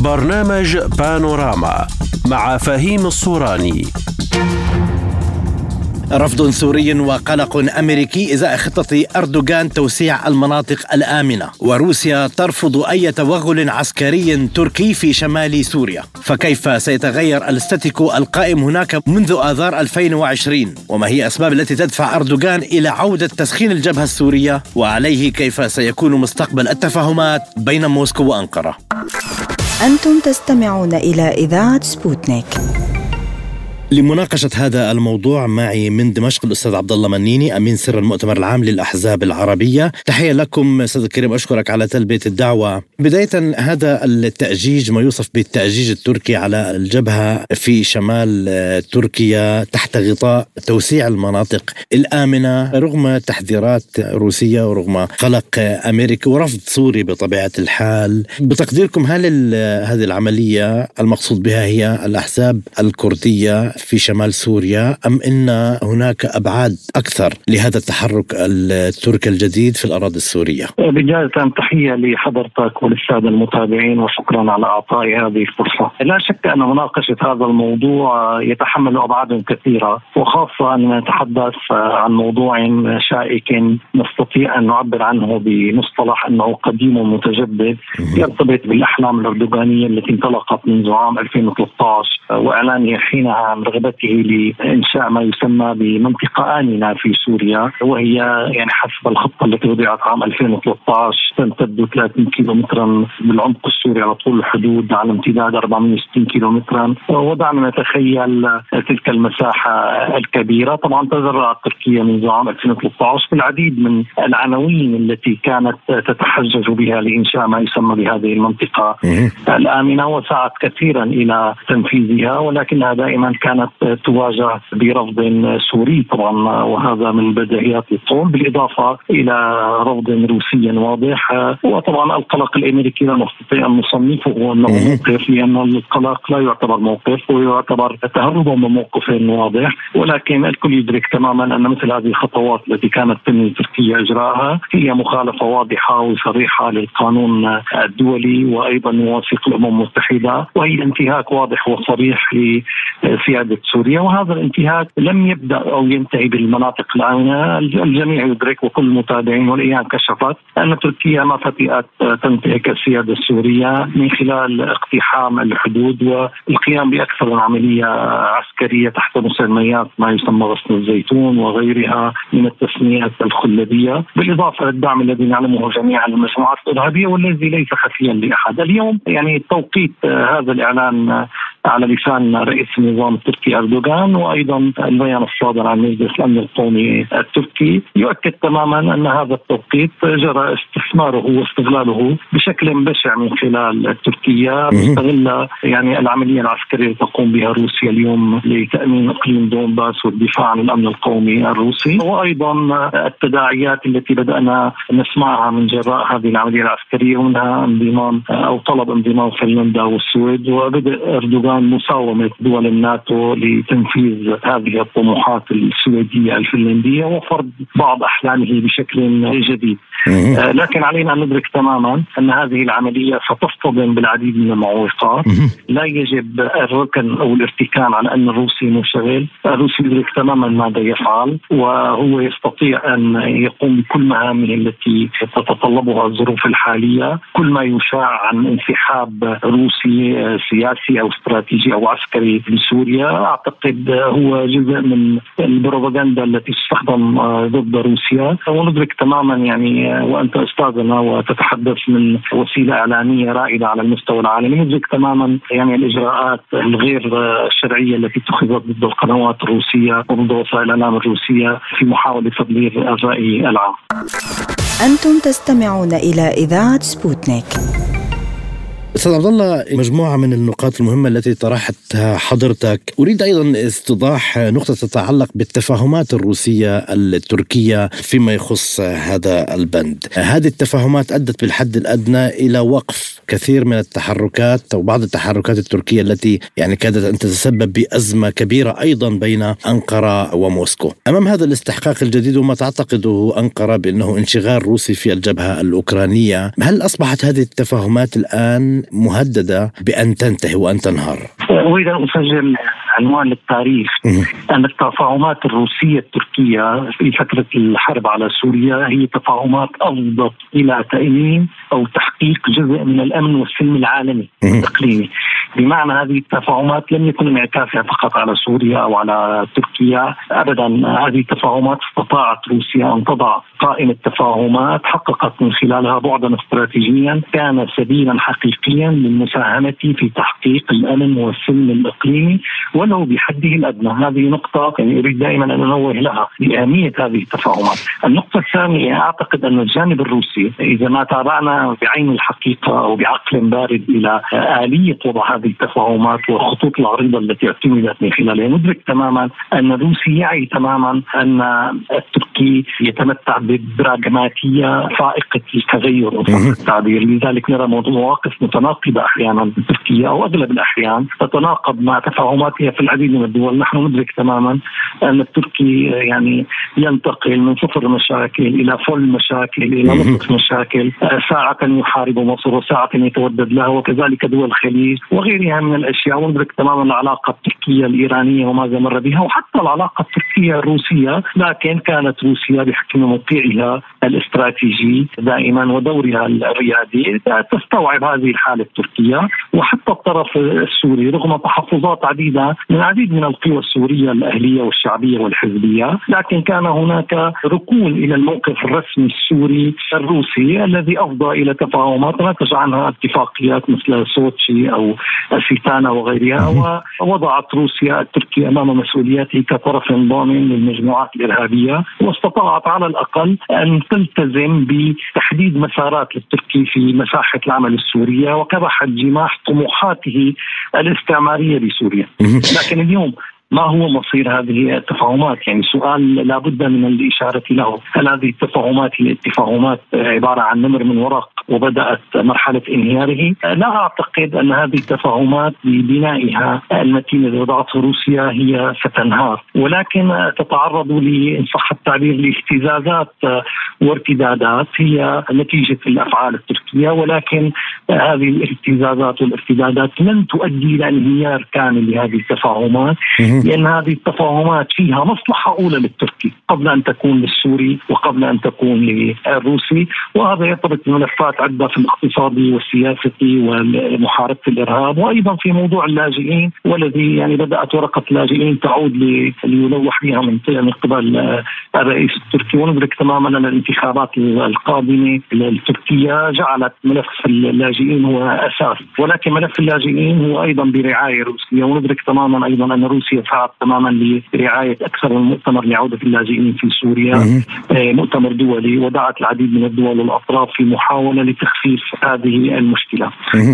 برنامج بانوراما مع فهيم الصوراني. رفض سوري وقلق أمريكي إزاء خطة أردوغان توسيع المناطق الآمنة، وروسيا ترفض أي توغل عسكري تركي في شمال سوريا. فكيف سيتغير الاستاتيكو القائم هناك منذ آذار 2020؟ وما هي أسباب التي تدفع أردوغان إلى عودة تسخين الجبهة السورية؟ وعليه كيف سيكون مستقبل التفاهمات بين موسكو وأنقرة؟ أنتم تستمعون إلى إذاعة سبوتنيك. لمناقشة هذا الموضوع معي من دمشق الأستاذ عبد الله منيني، أمين سر المؤتمر العام للأحزاب العربية. تحية لكم أستاذ الكريم، أشكرك على تلبية الدعوة. بداية، هذا التأجيج ما يوصف بالتأجيج التركي على الجبهة في شمال تركيا تحت غطاء توسيع المناطق الآمنة رغم تحذيرات روسية ورغم قلق أمريكي ورفض سوري بطبيعة الحال. بتقديركم هل هذه العملية المقصود بها هي الأحزاب الكردية في شمال سوريا، أم إن هناك أبعاد أكثر لهذا التحرك التركي الجديد في الأراضي السورية؟ بداية تحية لحضرتك وللسادة المتابعين وشكرا على إعطاء هذه الفرصة. لا شك أن مناقشة هذا الموضوع يتحمل أبعاد كثيرة، وخاصة أن نتحدث عن موضوع شائك نستطيع أن نعبر عنه بمصطلح أنه قديم متجدد، يرتبط بالأحلام الأردوغانية التي انطلقت منذ عام 2013 وإعلانه حينها عن رغبته لإنشاء ما يسمى بمنطقة آمنة في سوريا، وهي يعني حسب الخطة التي وضعت عام 2013 تمتد 30 كيلومترا بالعمق السوري على طول الحدود على امتداد 460 كيلومترا. وضعنا نتخيل تلك المساحة الكبيرة. طبعا تزرعت تركيا منذ عام 2013 بالعديد من العناوين التي كانت تتحجج بها لإنشاء ما يسمى بهذه المنطقة الآمنة، وسعت كثيرا إلى تنفيذها، ولكنها دائما كانت تواجه برفض سوري طبعا، وهذا من البديهيات للطول، بالإضافة إلى رفض روسي واضح. وطبعا القلق الأمريكي لا نستطيع أن نصنفه أنه موقف، لأن القلق لا يعتبر موقف ويعتبر تهربا من موقف واضح، ولكن الكل يدرك تماما أن مثل هذه الخطوات التي كانت تنوي تركيا إجراءها هي مخالفة واضحة وصريحة للقانون الدولي وأيضا يوافق الأمم المتحدة، وهي انتهاك واضح وصريح لسيادة سوريا. وهذا الانتهاك لم يبدأ أو ينتهي بالمناطق الآمنة. الجميع يدرك وكل المتابعين والأيام كشفت أن تركيا ما فتئت تنتهك السيادة السورية من خلال اقتحام الحدود والقيام بأكثر من عملية عسكرية تحت مسميات ما يسمى غصن الزيتون وغيرها من التسميات الخلدية، بالإضافة للدعم الذي نعلمه جميعا للمجموعات الإرهابية والذي ليس خفيا لأحد. اليوم يعني توقيت هذا الإعلان على لسان رئيس النظام التركي أردوغان وأيضا البيان الصادر عن مجلس الأمن القومي التركي يؤكد تماما أن هذا التوقيت جرى استثماره واستغلاله بشكل بشع من خلال تركيا، مستغلة يعني العملية العسكرية التي تقوم بها روسيا اليوم لتأمين إقليم دونباس والدفاع عن الأمن القومي الروسي، وأيضا التداعيات التي بدأنا نسمعها من جراء هذه العملية العسكرية، ومنها انضمام أو طلب انضمام فنلندا والسويد، وبدأ أردوغان مساومة دول الناتو لتنفيذ هذه الطموحات السويدية الفنلندية وفرض بعض أحلامه بشكل جديد. لكن علينا أن ندرك تماما أن هذه العملية ستصطدم بالعديد من المعوقات. لا يجب الركن أو الارتكان على أن الروسي منشغل. الروسي يدرك تماما ماذا يفعل، وهو يستطيع أن يقوم بكل مهامه التي تتطلبها الظروف الحالية. كل ما يشاع عن انسحاب روسي سياسي أو استراتيجي أو عسكري لسوريا أعتقد هو جزء من البروباغندا التي تستخدم ضد روسيا. وندرك تماما يعني وأنت أستاذنا وتتحدث من وسيلة إعلامية رائدة على المستوى العالمي، ندرك تماما يعني الإجراءات الغير الشرعية التي اتخذت ضد القنوات الروسية وضد وسائل الإعلام الروسية في محاولة تضليل الرأي العام. أنتم تستمعون إلى إذاعة سبوتنيك. أستاذ عبد الله، مجموعة من النقاط المهمة التي طرحتها حضرتك، أريد أيضا استيضاح نقطة تتعلق بالتفاهمات الروسية التركية فيما يخص هذا البند. هذه التفاهمات أدت بالحد الأدنى إلى وقف كثير من التحركات أو بعض التحركات التركية التي يعني كادت أن تتسبب بأزمة كبيرة أيضا بين أنقرة وموسكو. أمام هذا الاستحقاق الجديد وما تعتقده أنقرة بأنه انشغال روسي في الجبهة الأوكرانية، هل أصبحت هذه التفاهمات الآن مهددة بأن تنتهي وأن تنهار. أريد أن أسجل عنوان للتاريخ أن التفاهمات الروسية التركية في فترة الحرب على سوريا هي تفاهمات أفضت إلى تأمين أو تحقيق جزء من الأمن والسلم العالمي الإقليمي. بمعنى هذه التفاهمات لم يكن انعكاسها فقط على سوريا أو على تركيا أبدا. هذه التفاهمات استطاعت روسيا أن تضع قائمة تفاهمات حققت من خلالها بعدا استراتيجيا كان سبيلا حقيقيا للمساهمة في تحقيق الأمن والسلم الإقليمي ولو بحده الأدنى. هذه نقطة يعني أريد دائما أن أنوه لها لأهمية هذه التفاهمات. النقطة الثانية أعتقد أن الجانب الروسي إذا ما تابعنا بعين الحقيقة أو بعقل بارد إلى آلية وضع هذه التفاهمات والخطوط العريضة التي اعتمدت من خلالها ندرك تماما أن الروسي يعي تماما أن التركي يتمتع براغماتية فائقة التغير التعبير. لذلك نرى مواقف متناقضة أحيانا في تركيا أو أغلب الأحيان تتناقض مع تفاهماتها في العديد من الدول. نحن ندرك تماما أن التركي يعني ينتقل من صفر مشاكل إلى فل مشاكل إلى نصف مشاكل، ساعة يحارب مصر وساعة يتودد لها، وكذلك دول الخليج وغيرها من الأشياء. وندرك تماما العلاقة التركية الإيرانية وماذا مر بها وحتى العلاقة التركية الروسية، لكن كانت روسيا بحكم موقعها الاستراتيجي دائما ودورها الريادي تستوعب هذه الحالة التركية. وحتى الطرف السوري رغم تحفظات عديدة من العديد من القوى السورية الأهلية والشعبية والحزبية، لكن كان هناك ركون إلى الموقف الرسمي السوري الروسي الذي أفضى إلى تفاهمات نتج عنها اتفاقيات مثل سوتشي أو سيتانا وغيرها، ووضعت روسيا التركي أمام مسؤولياته كطرف ضامن للمجموعات الإرهابية، واستطاعت على الأقل أن تلتزم بتحديد مسارات للتركي في مساحة العمل السورية وكبحت جماح طموحاته الاستعمارية بسوريا. لكن اليوم ما هو مصير هذه التفاهمات؟ يعني سؤال لابد من الإشارة له. هل هذه التفاهمات هي اتفاقات عبارة عن نمر من ورق وبدأت مرحلة انهياره؟ لا أعتقد أن هذه التفاهمات ببنائها المتين الذي وضعته روسيا هي ستنهار، ولكن تتعرض إن صح التعبير لاهتزازات وارتدادات هي نتيجة الأفعال التركية، ولكن هذه الاهتزازات والارتدادات لن تؤدي إلى انهيار كامل لهذه التفاهمات، لأن هذه التفاهمات فيها مصلحة أولى للتركي قبل أن تكون للسوري وقبل أن تكون للروسي. وهذا يرتبط بملفات عدة في الاقتصاد والسياسي ومحاربة الإرهاب، وأيضا في موضوع اللاجئين، والذي يعني بدأت ورقة اللاجئين تعود ليلوح بها من قبل الرئيس التركي. وندرك تماما أن الانتخابات القادمة التركية جعلت ملف اللاجئين هو أساس، ولكن ملف اللاجئين هو أيضا برعاية روسيا. وندرك تماما أيضا أن روسيا سعت تماما لرعاية أكثر من مؤتمر لعودة اللاجئين في سوريا، مؤتمر دولي، ودعت العديد من الدول والأطراف في محاولة لتخفيف هذه المشكلة.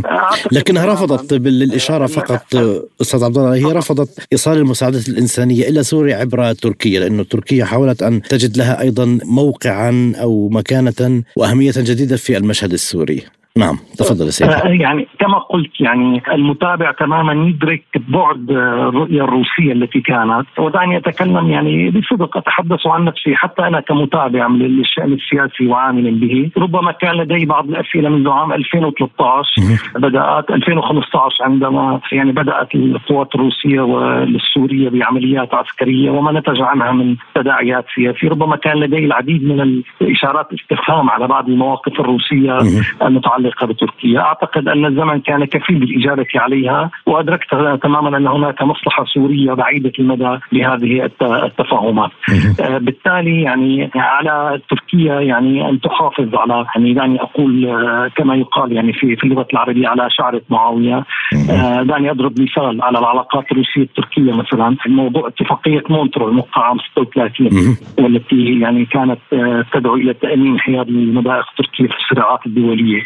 لكنها رفضت بالإشارة فقط أستاذ عبد الله، هي رفضت إيصال المساعدات الإنسانية إلى سوريا عبر تركيا، لأن تركيا حاولت أن تجد لها أيضا موقعا أو مكانة وأهمية جديدة في المشهد السوري. نعم تفضل سيدي. يعني كما قلت يعني المتابع تماما يدرك بعد الرؤية الروسية التي كانت، ودعني أتكلم يعني بصدق أتحدث عن نفسي حتى أنا كمتابع للشأن السياسي وعامل به. ربما كان لدي بعض الأسئلة منذ عام 2013 بدأت 2015 عندما يعني بدأت القوات الروسية والسورية بعمليات عسكرية وما نتج عنها من تداعيات سياسية. ربما كان لدي العديد من الإشارات استفهام على بعض المواقف الروسية المتعلقة بتركيا. أعتقد أن الزمن كان كفيل بالإجابة عليها، وأدركت تماما أن هناك مصلحة سورية بعيدة المدى لهذه التفاهمات. بالتالي يعني على تركيا يعني أن تحافظ على يعني أقول كما يقال يعني في اللغة العربية على شعرة معاوية. دعني أضرب مثال على العلاقات الروسية التركية مثلا في موضوع اتفاقية مونترو الموقعة عام 36 والتي يعني كانت تدعو إلى تأمين حياد المضائق تركيا في الصراعات الدولية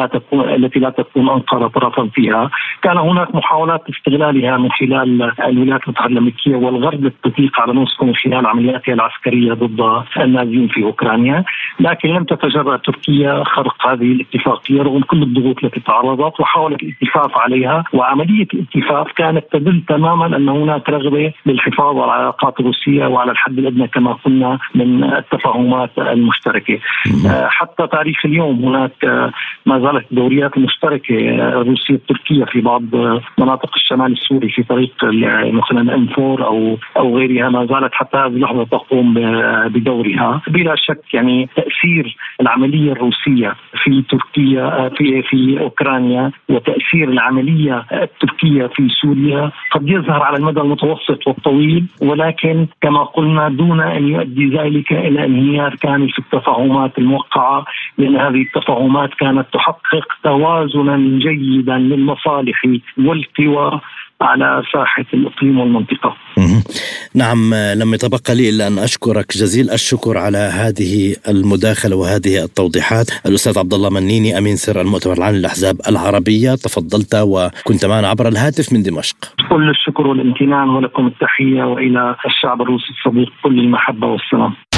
التي لا تكون أنقرة طرفا فيها. كان هناك محاولات استغلالها من خلال الولايات المتحدة الأمريكية والغرب للتضييق على موسكو من خلال عملياتها العسكرية ضد النازيين في أوكرانيا، لكن لم تتجرأ تركيا خرق هذه الاتفاقية رغم كل الضغوط التي تعرضت، وحاولت الالتفاف عليها. وعملية الالتفاف كانت تدل تماما أن هناك رغبة للحفاظ على العلاقات الروسية وعلى الحد الأدنى كما قلنا من التفاهمات المشتركة. حتى تاريخ اليوم هناك ما زالت الدوريات المشتركة روسيا التركية في بعض مناطق الشمال السوري في طريق مثلا انفور أو غيرها ما زالت حتى هذه اللحظة تقوم بدورها. بلا شك يعني تأثير العملية الروسية في تركيا في أوكرانيا وتأثير العملية التركية في سوريا قد يظهر على المدى المتوسط والطويل، ولكن كما قلنا دون أن يؤدي ذلك إلى انهيار كامل في التفاهمات الموقعة، لأن هذه التفاهمات كانت تحقق توازنا جيدا للمصالح والقوى على ساحة الإقليم والمنطقة. نعم، لم يتبقى لي إلا أن أشكرك جزيل الشكر على هذه المداخلة وهذه التوضيحات. الأستاذ عبد الله منيني أمين سر المؤتمر العام للأحزاب العربية، تفضلت وكنت معنا عبر الهاتف من دمشق. كل الشكر والامتنان ولكم التحية، وإلى الشعب الروسي الصديق كل المحبة والسلام.